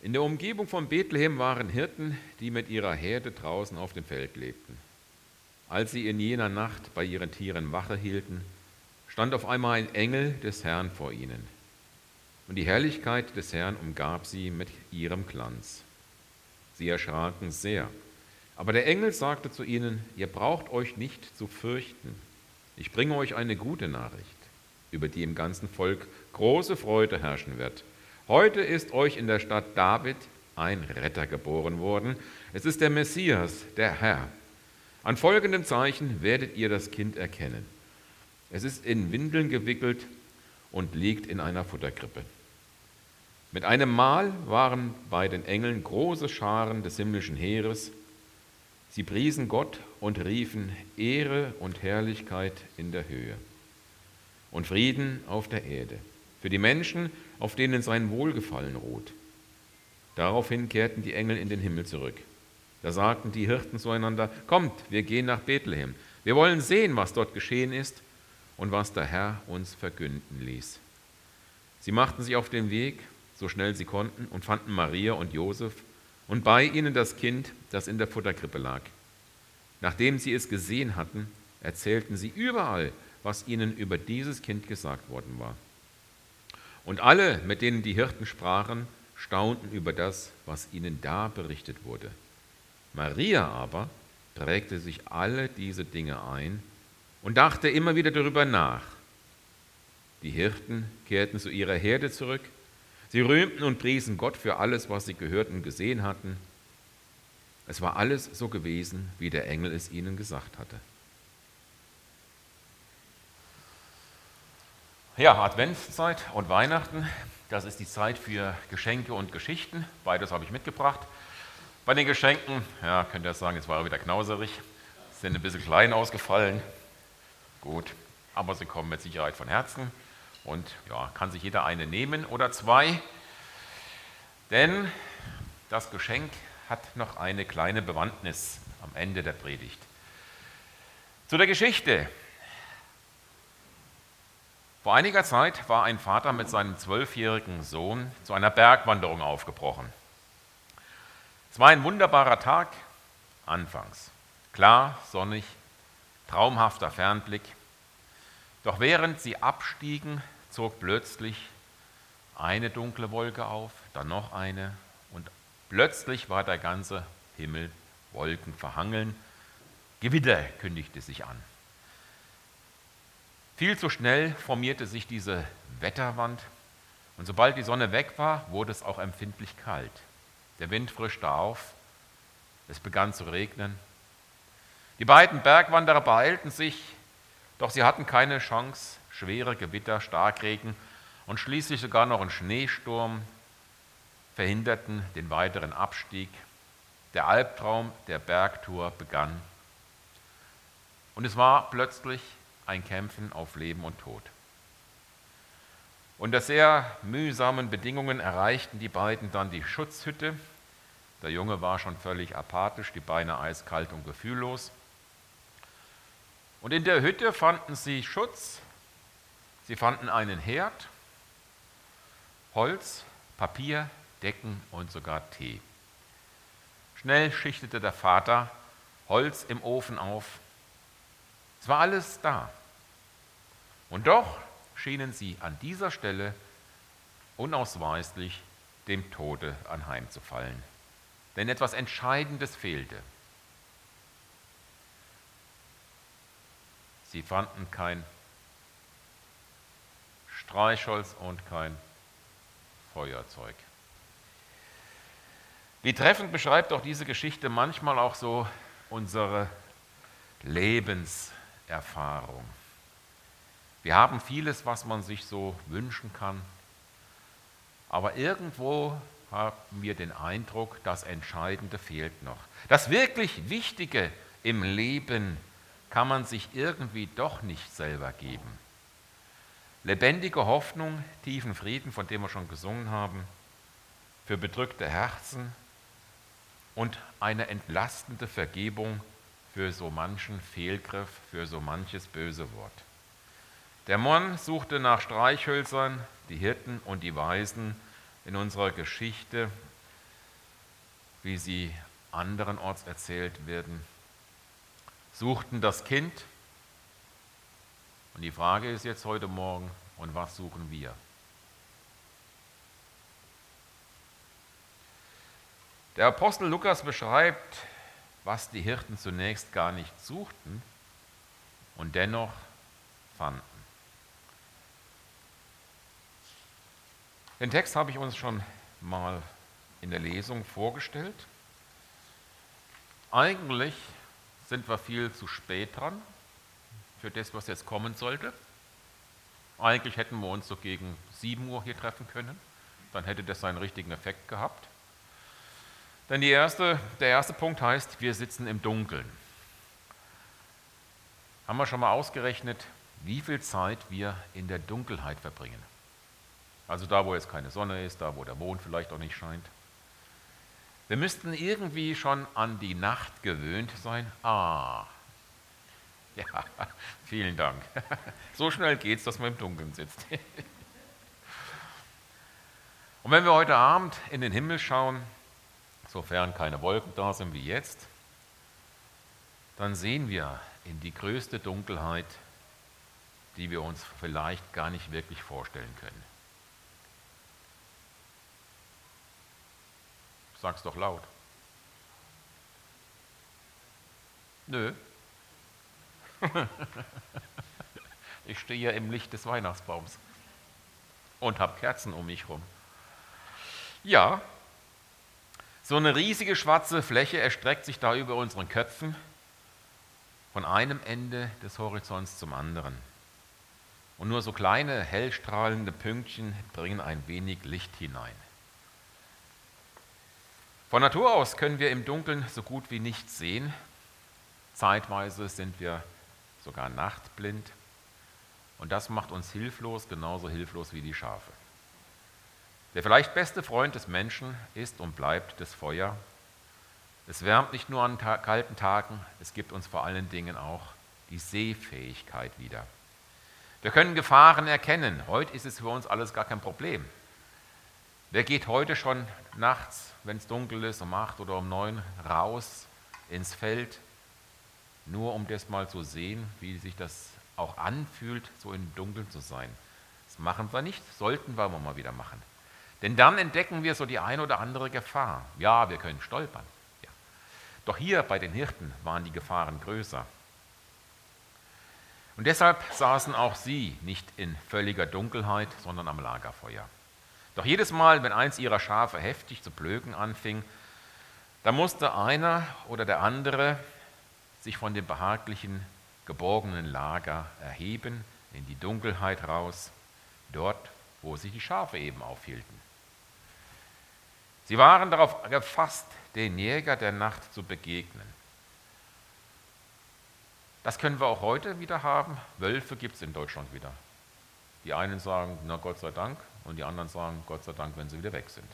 In der Umgebung von Bethlehem waren Hirten, die mit ihrer Herde draußen auf dem Feld lebten. Als sie in jener Nacht bei ihren Tieren Wache hielten, stand auf einmal ein Engel des Herrn vor ihnen. Und die Herrlichkeit des Herrn umgab sie mit ihrem Glanz. Sie erschraken sehr. Aber der Engel sagte zu ihnen: Ihr braucht euch nicht zu fürchten. Ich bringe euch eine gute Nachricht, über die im ganzen Volk große Freude herrschen wird. Heute ist euch in der Stadt David ein Retter geboren worden. Es ist der Messias, der Herr. An folgendem Zeichen werdet ihr das Kind erkennen. Es ist in Windeln gewickelt und liegt in einer Futterkrippe. Mit einem Mal waren bei den Engeln große Scharen des himmlischen Heeres. Sie priesen Gott und riefen: Ehre und Herrlichkeit in der Höhe und Frieden auf der Erde für die Menschen, auf denen sein Wohlgefallen ruht. Daraufhin kehrten die Engel in den Himmel zurück. Da sagten die Hirten zueinander: Kommt, wir gehen nach Bethlehem. Wir wollen sehen, was dort geschehen ist und was der Herr uns verkünden ließ. Sie machten sich auf den Weg, so schnell sie konnten, und fanden Maria und Josef und bei ihnen das Kind, das in der Futterkrippe lag. Nachdem sie es gesehen hatten, erzählten sie überall, was ihnen über dieses Kind gesagt worden war. Und alle, mit denen die Hirten sprachen, staunten über das, was ihnen da berichtet wurde. Maria aber prägte sich alle diese Dinge ein und dachte immer wieder darüber nach. Die Hirten kehrten zu ihrer Herde zurück. Sie rühmten und priesen Gott für alles, was sie gehört und gesehen hatten. Es war alles so gewesen, wie der Engel es ihnen gesagt hatte. Ja, Adventszeit und Weihnachten, das ist die Zeit für Geschenke und Geschichten. Beides habe ich mitgebracht. Bei den Geschenken, ja, könnt ihr sagen, jetzt war er wieder knauserig, sind ein bisschen klein ausgefallen. Gut, aber sie kommen mit Sicherheit von Herzen und ja, kann sich jeder eine nehmen oder zwei. Denn das Geschenk hat noch eine kleine Bewandtnis am Ende der Predigt. Zu der Geschichte. Vor einiger Zeit war ein Vater mit seinem 12-jährigen Sohn zu einer Bergwanderung aufgebrochen. Es war ein wunderbarer Tag, anfangs. Klar, sonnig, traumhafter Fernblick. Doch während sie abstiegen, zog plötzlich eine dunkle Wolke auf, dann noch eine und plötzlich war der ganze Himmel wolkenverhangen. Gewitter kündigte sich an. Viel zu schnell formierte sich diese Wetterwand und sobald die Sonne weg war, wurde es auch empfindlich kalt. Der Wind frischte auf, es begann zu regnen. Die beiden Bergwanderer beeilten sich, doch sie hatten keine Chance. Schwere Gewitter, Starkregen und schließlich sogar noch ein Schneesturm verhinderten den weiteren Abstieg. Der Albtraum der Bergtour begann und es war plötzlich ein Kämpfen auf Leben und Tod. Unter sehr mühsamen Bedingungen erreichten die beiden dann die Schutzhütte. Der Junge war schon völlig apathisch, die Beine eiskalt und gefühllos. Und in der Hütte fanden sie Schutz. Sie fanden einen Herd, Holz, Papier, Decken und sogar Tee. Schnell schichtete der Vater Holz im Ofen auf. Es war alles da. Und doch schienen sie an dieser Stelle unausweichlich dem Tode anheimzufallen. Denn etwas Entscheidendes fehlte. Sie fanden kein Streichholz und kein Feuerzeug. Wie treffend beschreibt auch diese Geschichte manchmal auch so unsere Lebenserfahrung. Wir haben vieles, was man sich so wünschen kann, aber irgendwo haben wir den Eindruck, das Entscheidende fehlt noch. Das wirklich Wichtige im Leben kann man sich irgendwie doch nicht selber geben. Lebendige Hoffnung, tiefen Frieden, von dem wir schon gesungen haben, für bedrückte Herzen und eine entlastende Vergebung für so manchen Fehlgriff, für so manches böse Wort. Der Mann suchte nach Streichhölzern, die Hirten und die Weisen in unserer Geschichte wie sie anderenorts erzählt werden, suchten das Kind. Und die Frage ist jetzt heute Morgen, und was suchen wir? Der Apostel Lukas beschreibt, was die Hirten zunächst gar nicht suchten und dennoch fanden. Den Text habe ich uns schon mal in der Lesung vorgestellt. Eigentlich sind wir viel zu spät dran für das, was jetzt kommen sollte. Eigentlich hätten wir uns so gegen 7 Uhr hier treffen können. Dann hätte das seinen richtigen Effekt gehabt. Denn der erste Punkt heißt, wir sitzen im Dunkeln. Haben wir schon mal ausgerechnet, wie viel Zeit wir in der Dunkelheit verbringen? Also da, wo jetzt keine Sonne ist, da, wo der Mond vielleicht auch nicht scheint. Wir müssten irgendwie schon an die Nacht gewöhnt sein. Ja, vielen Dank. So schnell geht's, dass man im Dunkeln sitzt. Und wenn wir heute Abend in den Himmel schauen, sofern keine Wolken da sind wie jetzt, dann sehen wir in die größte Dunkelheit, die wir uns vielleicht gar nicht wirklich vorstellen können. Sag's doch laut. Nö. Ich stehe ja im Licht des Weihnachtsbaums und habe Kerzen um mich rum. Ja, so eine riesige schwarze Fläche erstreckt sich da über unseren Köpfen von einem Ende des Horizonts zum anderen. Und nur so kleine, hellstrahlende Pünktchen bringen ein wenig Licht hinein. Von Natur aus können wir im Dunkeln so gut wie nichts sehen. Zeitweise sind wir sogar nachtblind. Und das macht uns hilflos, genauso hilflos wie die Schafe. Der vielleicht beste Freund des Menschen ist und bleibt das Feuer. Es wärmt nicht nur an kalten Tagen, es gibt uns vor allen Dingen auch die Sehfähigkeit wieder. Wir können Gefahren erkennen. Heute ist es für uns alles gar kein Problem. Wer geht heute schon nachts, wenn es dunkel ist, um 8 oder um 9 raus ins Feld, nur um das mal zu sehen, wie sich das auch anfühlt, so im Dunkeln zu sein? Das machen wir nicht, sollten wir aber mal wieder machen. Denn dann entdecken wir so die ein oder andere Gefahr. Ja, wir können stolpern. Ja. Doch hier bei den Hirten waren die Gefahren größer. Und deshalb saßen auch sie nicht in völliger Dunkelheit, sondern am Lagerfeuer. Doch jedes Mal, wenn eins ihrer Schafe heftig zu blöken anfing, da musste einer oder der andere sich von dem behaglichen, geborgenen Lager erheben, in die Dunkelheit raus, dort, wo sich die Schafe eben aufhielten. Sie waren darauf gefasst, den Jäger der Nacht zu begegnen. Das können wir auch heute wieder haben. Wölfe gibt es in Deutschland wieder. Die einen sagen, na Gott sei Dank, und die anderen sagen, Gott sei Dank, wenn sie wieder weg sind.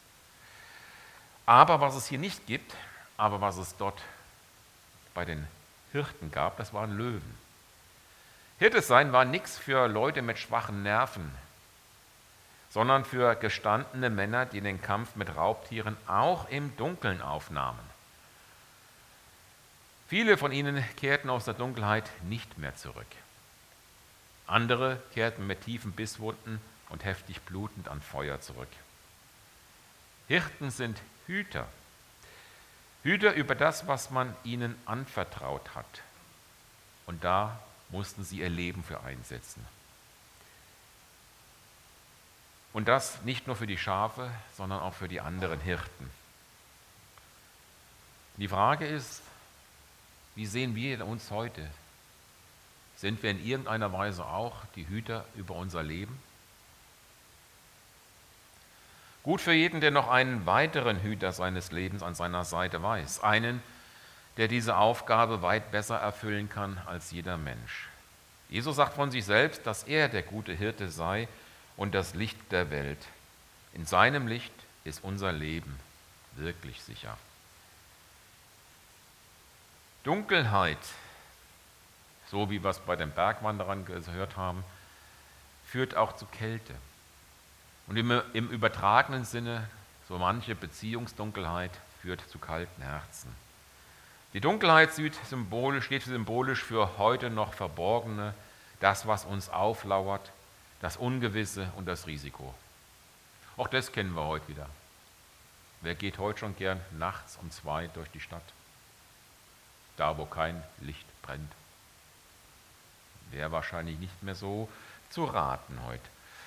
Aber was es hier nicht gibt, aber was es dort bei den Hirten gab, das waren Löwen. Hirte sein war nichts für Leute mit schwachen Nerven, sondern für gestandene Männer, die den Kampf mit Raubtieren auch im Dunkeln aufnahmen. Viele von ihnen kehrten aus der Dunkelheit nicht mehr zurück. Andere kehrten mit tiefen Bisswunden und heftig blutend an Feuer zurück. Hirten sind Hüter. Hüter über das, was man ihnen anvertraut hat. Und da mussten sie ihr Leben für einsetzen. Und das nicht nur für die Schafe, sondern auch für die anderen Hirten. Die Frage ist, wie sehen wir uns heute? Sind wir in irgendeiner Weise auch die Hüter über unser Leben? Gut für jeden, der noch einen weiteren Hüter seines Lebens an seiner Seite weiß. Einen, der diese Aufgabe weit besser erfüllen kann als jeder Mensch. Jesus sagt von sich selbst, dass er der gute Hirte sei und das Licht der Welt. In seinem Licht ist unser Leben wirklich sicher. Dunkelheit, so wie wir es bei den Bergwanderern gehört haben, führt auch zu Kälte. Und im übertragenen Sinne, so manche Beziehungsdunkelheit führt zu kalten Herzen. Die Dunkelheit steht symbolisch für heute noch Verborgene, das, was uns auflauert, das Ungewisse und das Risiko. Auch das kennen wir heute wieder. Wer geht heute schon gern nachts um 2 durch die Stadt? Da, wo kein Licht brennt. Wäre wahrscheinlich nicht mehr so zu raten heute.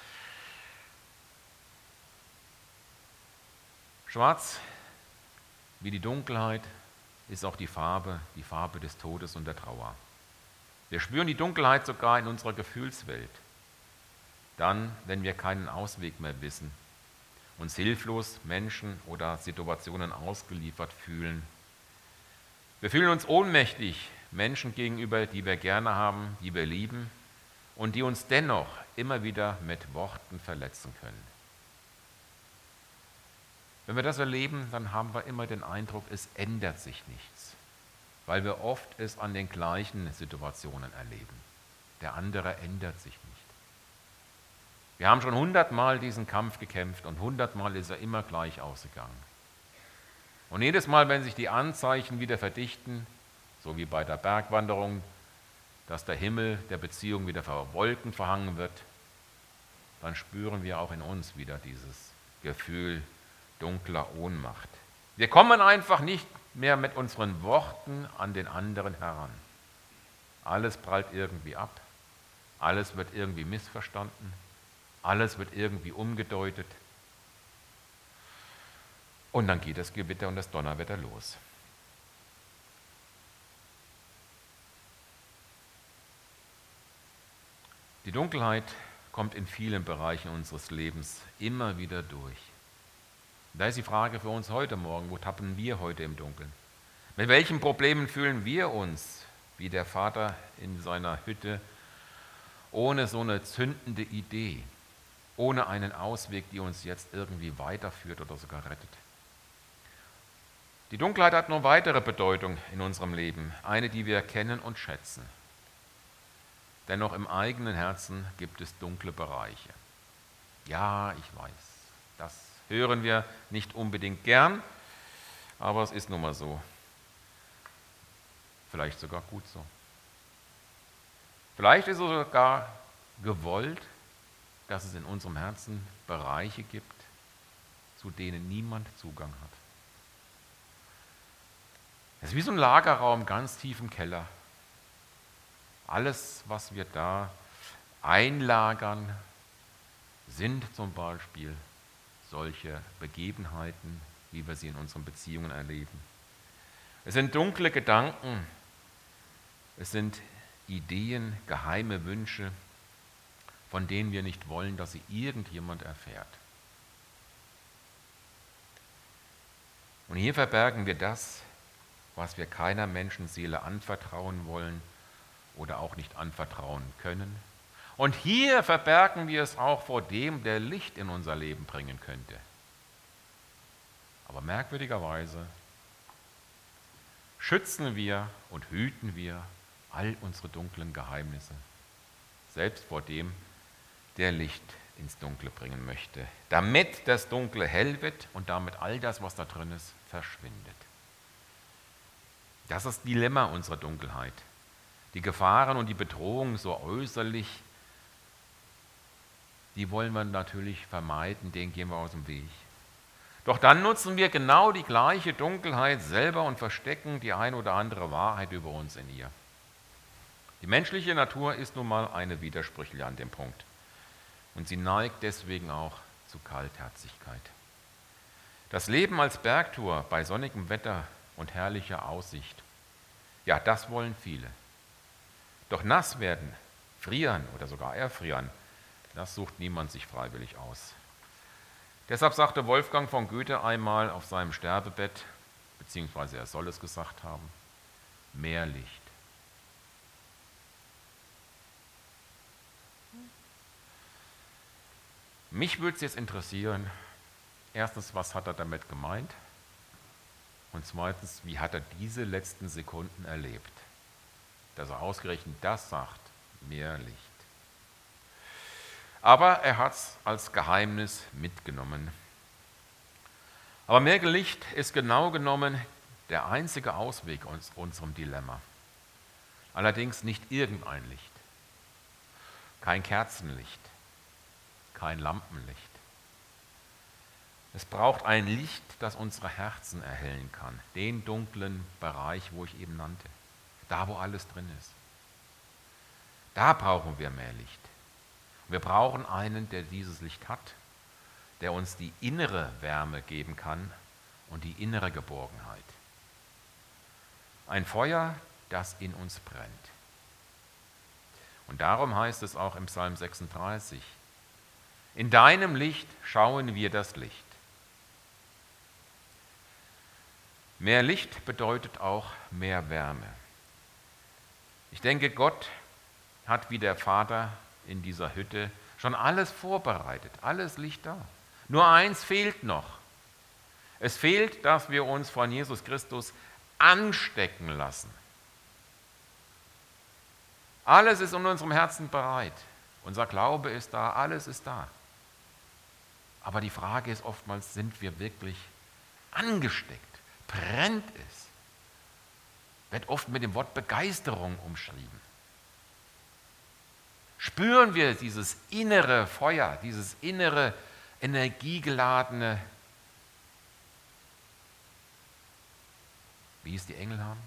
Schwarz wie die Dunkelheit ist auch die Farbe des Todes und der Trauer. Wir spüren die Dunkelheit sogar in unserer Gefühlswelt. Dann, wenn wir keinen Ausweg mehr wissen, uns hilflos Menschen oder Situationen ausgeliefert fühlen. Wir fühlen uns ohnmächtig Menschen gegenüber, die wir gerne haben, die wir lieben und die uns dennoch immer wieder mit Worten verletzen können. Wenn wir das erleben, dann haben wir immer den Eindruck, es ändert sich nichts, weil wir oft es an den gleichen Situationen erleben. Der andere ändert sich nicht. Wir haben schon 100-mal diesen Kampf gekämpft und 100-mal ist er immer gleich ausgegangen. Und jedes Mal, wenn sich die Anzeichen wieder verdichten, so wie bei der Bergwanderung, dass der Himmel der Beziehung wieder vor Wolken verhangen wird, dann spüren wir auch in uns wieder dieses Gefühl dunkler Ohnmacht. Wir kommen einfach nicht mehr mit unseren Worten an den anderen heran. Alles prallt irgendwie ab, alles wird irgendwie missverstanden, alles wird irgendwie umgedeutet. Und dann geht das Gewitter und das Donnerwetter los. Die Dunkelheit kommt in vielen Bereichen unseres Lebens immer wieder durch. Da ist die Frage für uns heute Morgen, wo tappen wir heute im Dunkeln? Mit welchen Problemen fühlen wir uns, wie der Vater in seiner Hütte, ohne so eine zündende Idee, ohne einen Ausweg, die uns jetzt irgendwie weiterführt oder sogar rettet? Die Dunkelheit hat noch weitere Bedeutung in unserem Leben, eine, die wir kennen und schätzen. Dennoch im eigenen Herzen gibt es dunkle Bereiche. Ja, ich weiß, das hören wir nicht unbedingt gern, aber es ist nun mal so. Vielleicht sogar gut so. Vielleicht ist es sogar gewollt, dass es in unserem Herzen Bereiche gibt, zu denen niemand Zugang hat. Es ist wie so ein Lagerraum ganz tief im Keller. Alles, was wir da einlagern, sind zum Beispiel solche Begebenheiten, wie wir sie in unseren Beziehungen erleben. Es sind dunkle Gedanken, es sind Ideen, geheime Wünsche, von denen wir nicht wollen, dass sie irgendjemand erfährt. Und hier verbergen wir das, was wir keiner Menschenseele anvertrauen wollen oder auch nicht anvertrauen können. Und hier verbergen wir es auch vor dem, der Licht in unser Leben bringen könnte. Aber merkwürdigerweise schützen wir und hüten wir all unsere dunklen Geheimnisse, selbst vor dem, der Licht ins Dunkle bringen möchte, damit das Dunkle hell wird und damit all das, was da drin ist, verschwindet. Das ist das Dilemma unserer Dunkelheit. Die Gefahren und die Bedrohungen so äußerlich, die wollen wir natürlich vermeiden, denen gehen wir aus dem Weg. Doch dann nutzen wir genau die gleiche Dunkelheit selber und verstecken die ein oder andere Wahrheit über uns in ihr. Die menschliche Natur ist nun mal eine widersprüchliche an dem Punkt. Und sie neigt deswegen auch zu Kaltherzigkeit. Das Leben als Bergtour bei sonnigem Wetter und herrlicher Aussicht, ja, das wollen viele. Doch nass werden, frieren oder sogar erfrieren, das sucht niemand sich freiwillig aus. Deshalb sagte Wolfgang von Goethe einmal auf seinem Sterbebett, beziehungsweise er soll es gesagt haben, mehr Licht. Mich würde es jetzt interessieren, erstens, was hat er damit gemeint? Und zweitens, wie hat er diese letzten Sekunden erlebt? Dass er ausgerechnet das sagt, mehr Licht. Aber er hat es als Geheimnis mitgenommen. Aber mehr Licht ist genau genommen der einzige Ausweg aus unserem Dilemma. Allerdings nicht irgendein Licht, kein Kerzenlicht, kein Lampenlicht. Es braucht ein Licht, das unsere Herzen erhellen kann, den dunklen Bereich, wo ich eben nannte, da wo alles drin ist. Da brauchen wir mehr Licht. Wir brauchen einen, der dieses Licht hat, der uns die innere Wärme geben kann und die innere Geborgenheit. Ein Feuer, das in uns brennt. Und darum heißt es auch im Psalm 36, in deinem Licht schauen wir das Licht. Mehr Licht bedeutet auch mehr Wärme. Ich denke, Gott hat wie der Vater in dieser Hütte schon alles vorbereitet, alles Licht da. Nur eins fehlt noch. Es fehlt, dass wir uns von Jesus Christus anstecken lassen. Alles ist in unserem Herzen bereit. Unser Glaube ist da, alles ist da. Aber die Frage ist oftmals, sind wir wirklich angesteckt? Brennt es? Wird oft mit dem Wort Begeisterung umschrieben. Spüren wir dieses innere Feuer, dieses innere energiegeladene, wie es die Engel haben?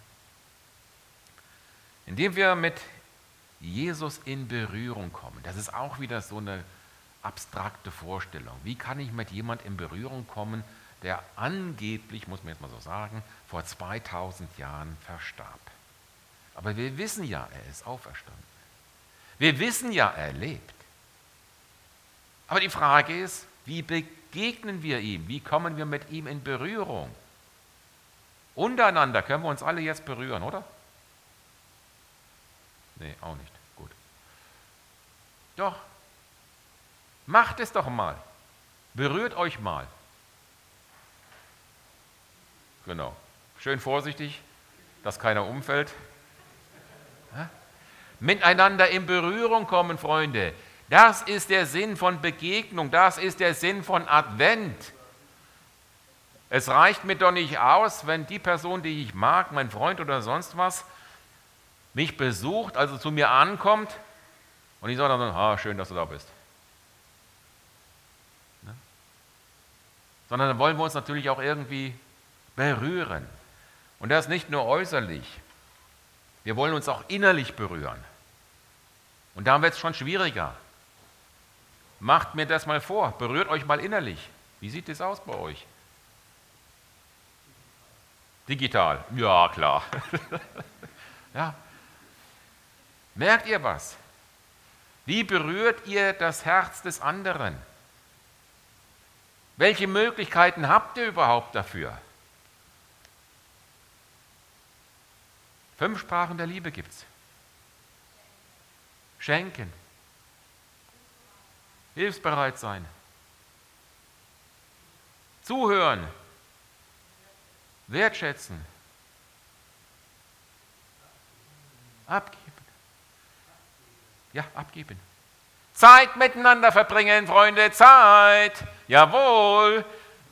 Indem wir mit Jesus in Berührung kommen. Das ist auch wieder so eine abstrakte Vorstellung. Wie kann ich mit jemand in Berührung kommen, der angeblich, muss man jetzt mal so sagen, vor 2000 Jahren verstarb? Aber wir wissen ja, er ist auferstanden. Wir wissen ja, er lebt. Aber die Frage ist, wie begegnen wir ihm? Wie kommen wir mit ihm in Berührung? Untereinander können wir uns alle jetzt berühren, oder? Nee, auch nicht. Gut. Doch. Macht es doch mal. Berührt euch mal. Genau. Schön vorsichtig, dass keiner umfällt. Ja? Miteinander in Berührung kommen, Freunde. Das ist der Sinn von Begegnung. Das ist der Sinn von Advent. Es reicht mir doch nicht aus, wenn die Person, die ich mag, mein Freund oder sonst was, mich besucht, also zu mir ankommt und ich sage dann, schön, dass du da bist. Ne? Sondern dann wollen wir uns natürlich auch irgendwie berühren. Und das nicht nur äußerlich. Wir wollen uns auch innerlich berühren. Und da wird es schon schwieriger. Macht mir das mal vor, berührt euch mal innerlich. Wie sieht es aus bei euch? Digital, ja klar. Ja. Merkt ihr was? Wie berührt ihr das Herz des anderen? Welche Möglichkeiten habt ihr überhaupt dafür? 5 Sprachen der Liebe gibt's. Schenken. Hilfsbereit sein. Zuhören. Wertschätzen. Abgeben. Ja, abgeben. Zeit miteinander verbringen, Freunde, Zeit. Jawohl.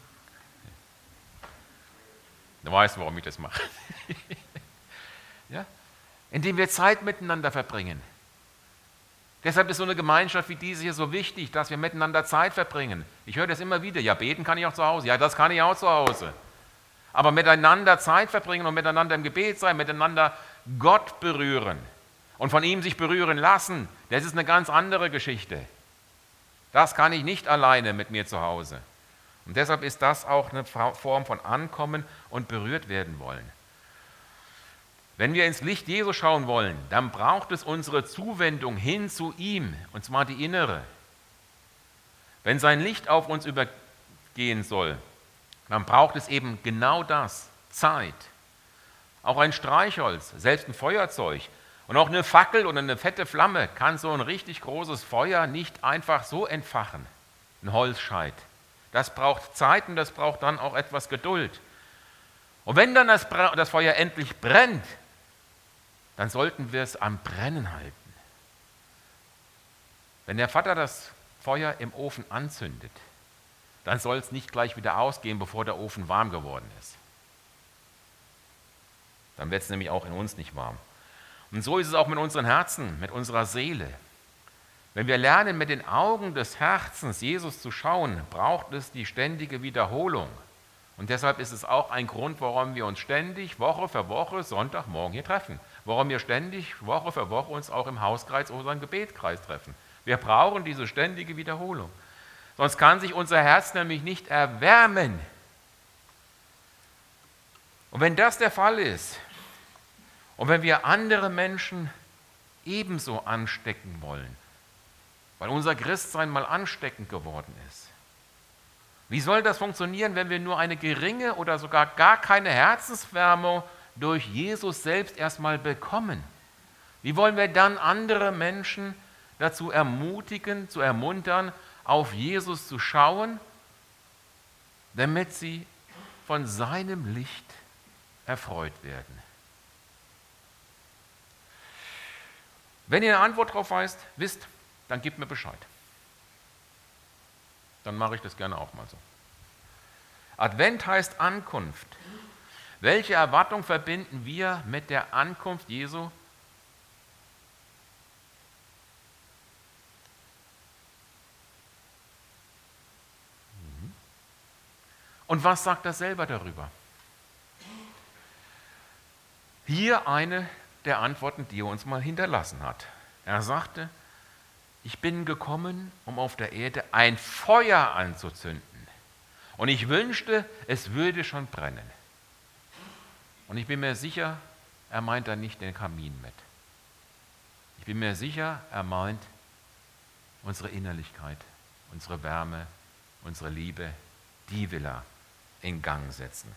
Du weißt, warum ich das mache. Ja? Indem wir Zeit miteinander verbringen. Deshalb ist so eine Gemeinschaft wie diese hier so wichtig, dass wir miteinander Zeit verbringen. Ich höre das immer wieder. Ja, beten kann ich auch zu Hause. Ja, das kann ich auch zu Hause. Aber miteinander Zeit verbringen und miteinander im Gebet sein, miteinander Gott berühren und von ihm sich berühren lassen, das ist eine ganz andere Geschichte. Das kann ich nicht alleine mit mir zu Hause. Und deshalb ist das auch eine Form von Ankommen und berührt werden wollen. Wenn wir ins Licht Jesu schauen wollen, dann braucht es unsere Zuwendung hin zu ihm, und zwar die innere. Wenn sein Licht auf uns übergehen soll, dann braucht es eben genau das, Zeit. Auch ein Streichholz, selbst ein Feuerzeug und auch eine Fackel oder eine fette Flamme kann so ein richtig großes Feuer nicht einfach so entfachen, ein Holzscheit. Das braucht Zeit und das braucht dann auch etwas Geduld. Und wenn dann das Feuer endlich brennt, dann sollten wir es am Brennen halten. Wenn der Vater das Feuer im Ofen anzündet, dann soll es nicht gleich wieder ausgehen, bevor der Ofen warm geworden ist. Dann wird es nämlich auch in uns nicht warm. Und so ist es auch mit unseren Herzen, mit unserer Seele. Wenn wir lernen, mit den Augen des Herzens Jesus zu schauen, braucht es die ständige Wiederholung. Und deshalb ist es auch ein Grund, warum wir uns ständig Woche für Woche Sonntagmorgen hier treffen. Warum wir ständig Woche für Woche uns auch im Hauskreis oder unseren Gebetskreis treffen. Wir brauchen diese ständige Wiederholung. Sonst kann sich unser Herz nämlich nicht erwärmen. Und wenn das der Fall ist, und wenn wir andere Menschen ebenso anstecken wollen, weil unser Christsein mal ansteckend geworden ist, wie soll das funktionieren, wenn wir nur eine geringe oder sogar gar keine Herzenswärme durch Jesus selbst erstmal bekommen? Wie wollen wir dann andere Menschen dazu ermutigen, zu ermuntern, auf Jesus zu schauen, damit sie von seinem Licht erfreut werden? Wenn ihr eine Antwort darauf wisst, dann gebt mir Bescheid. Dann mache ich das gerne auch mal so. Advent heißt Ankunft. Welche Erwartung verbinden wir mit der Ankunft Jesu? Und was sagt er selber darüber? Hier eine der Antworten, die er uns mal hinterlassen hat. Er sagte, ich bin gekommen, um auf der Erde ein Feuer anzuzünden. Und ich wünschte, es würde schon brennen. Und ich bin mir sicher, er meint da nicht den Kamin mit. Ich bin mir sicher, er meint unsere Innerlichkeit, unsere Wärme, unsere Liebe, die will er in Gang setzen.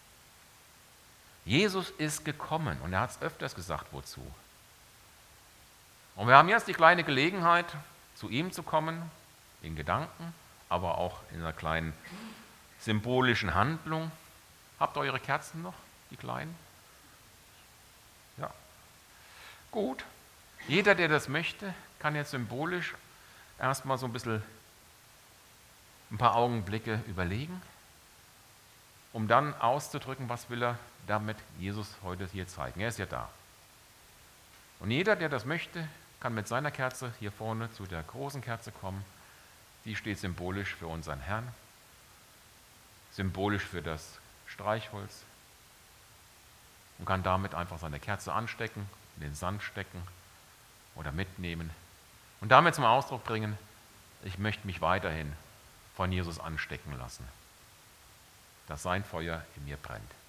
Jesus ist gekommen und er hat es öfters gesagt, wozu. Und wir haben jetzt die kleine Gelegenheit, zu ihm zu kommen, in Gedanken, aber auch in einer kleinen symbolischen Handlung. Habt ihr eure Kerzen noch, die kleinen? Ja. Gut. Jeder, der das möchte, kann jetzt symbolisch erstmal so ein paar Augenblicke überlegen, um dann auszudrücken, was will er damit Jesus heute hier zeigen. Er ist ja da. Und jeder, der das möchte, kann mit seiner Kerze hier vorne zu der großen Kerze kommen. Die steht symbolisch für unseren Herrn, symbolisch für das Streichholz und kann damit einfach seine Kerze anstecken, in den Sand stecken oder mitnehmen und damit zum Ausdruck bringen, ich möchte mich weiterhin von Jesus anstecken lassen, dass sein Feuer in mir brennt.